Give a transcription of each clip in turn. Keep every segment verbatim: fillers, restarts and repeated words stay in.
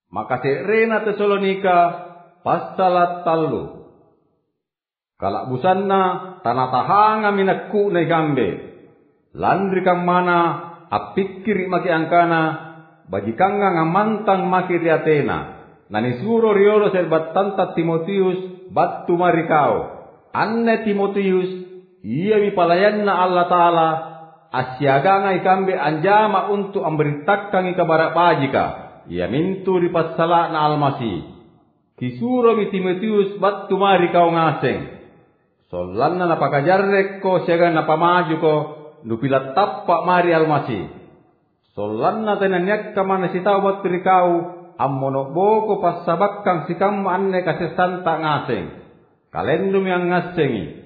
Maka serena Tesalonika pasalat tallu. Kalak busanna tanah tahanga minakku na ikambe. Landri kang mana apikiri maki angkana bajikanga ngamantang maki di Athena. Nani suro riolo serbatanta Timotius battu marikao. Anne Timotius iya mi palayanna Allah Ta'ala asyaganga ikambe anjama untuk amberitakan ikabarak pajika. Ia mintu di pasala na almasi. Kisuro mi Timotius battu marikao ngaseng. Solanna napakajarrek ko siaga napamaju ko nupilat tappak mari almasi. Solanna tenanyak kamana sitau battu rikau ammono boko passabakkang sikam anne kasesanta ngaseng. Kalendum yang ngasengi.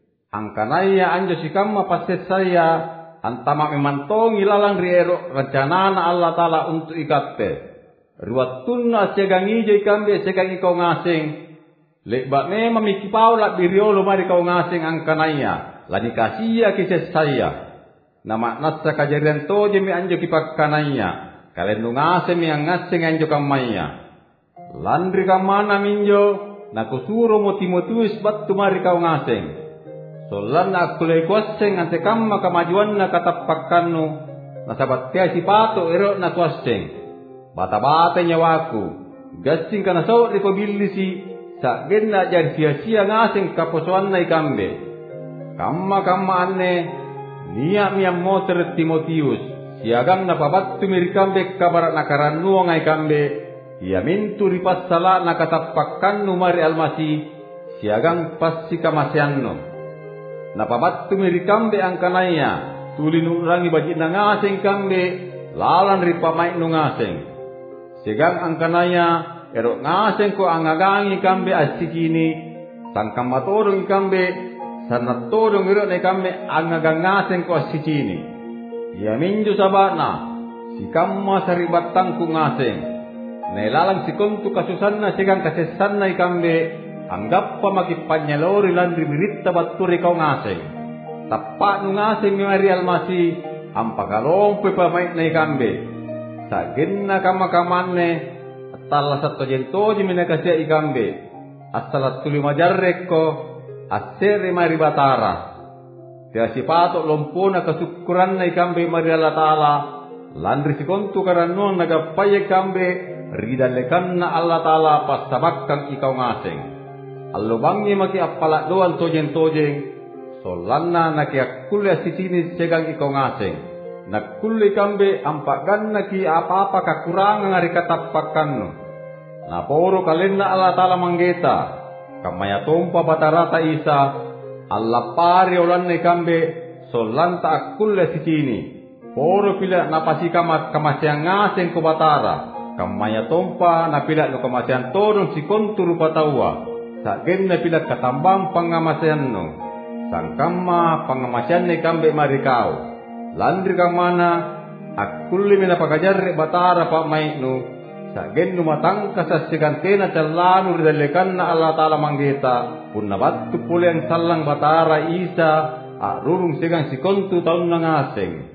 Angkanaya anjo sikamma passes saya antama memantongi lalang riero rencanana Allah Ta'ala untuk ikatte. Ruat tunna segang ijo ikambe segang ikau ngaseng. Lekba memang mikipau lak biriolo mari kau ngaseng angkanaya. Lani kasia kisah saya. Nama nasa kajarian toje mi anjo kipakkanaya. Kalian ngaseng mi ang ngaseng anjo kamaya. Landri kamana minjo. Nakusuro mo Timotius battu mari kau ngaseng. Solan na kulay kuaseng ante kamma kamajuan na katapakkanno. Nasabat kaya si pato ero na kuaseng. Bata-bata nyawaku. Gasing ka na so di pabilisi. Sa genna jar sia-sia ngaseng kaposoan na ikambe. Kamma-kamma anne. Niya miyam moter Timotius. Siagang napabattu mirikambe kabarat nakarannuang ikambe. Ia mintu ripasala nakatapakkan numari almasi siagang pasti kamasianno. Napabattu mirikambe angkanaya tulinu urangi bajit na ngaseng kambe lalan ripamai nu ngaseng. Siagang angkanaya erok ngaseng ko angagangi kambe asikini sangkam matorong ikambe sanat torong erok ne kambe angagang ngaseng ko asikini. Ia minju sabana sikamma saribatang ku ngaseng. Nailalang sikontu kasusanna sigang kasesanna ikambe anggap pa makipanyalori landri mirita batturi kau ngaseng. Tapak nu ngaseng mi mari almasi ampakalompe pamait na ikambe. Sa genna kamakamanne atalla satto jentoji minakasia ikambe. Asalat tuli majarrek ko asere mari batara. Dia sipatok lompona kasukuran na ikambe mari Allah Ta'ala. Landri sikontu karannuang nagapaya ikambe. Ridalekanna Allah Ta'ala pasabakkang ikaw ngaseng. Alubangnya maki appalak doan tojeng-tojeng. Solanna nakiakkulya sisinis segang ikaw ngaseng. Nakkulli kambe ampakan naki apa-apa kakurangan ngari katapakkanno. Naporo kalenna Allah Ta'ala manggeta. Kamaya tompa batarata isa. Allah pari olanne kambe. Solanta akkulya sisini. Poro pila napasikamat kamasyang ngaseng ko batara. Kamaya tompa napila no kamasian torong si kontur patawa. Sa gen napila katambang pangamasian no. Sang kama pangamasian ni kambe marikao. Landri kamana akkulli minapakajarre batara pa may no. Sa gen numatangka sa sigantena calano ridalekan na Allah Ta'ala manggeta. Punabattu puli ang salang batara isa. Arurung sigang si kontu taon na ngaseng.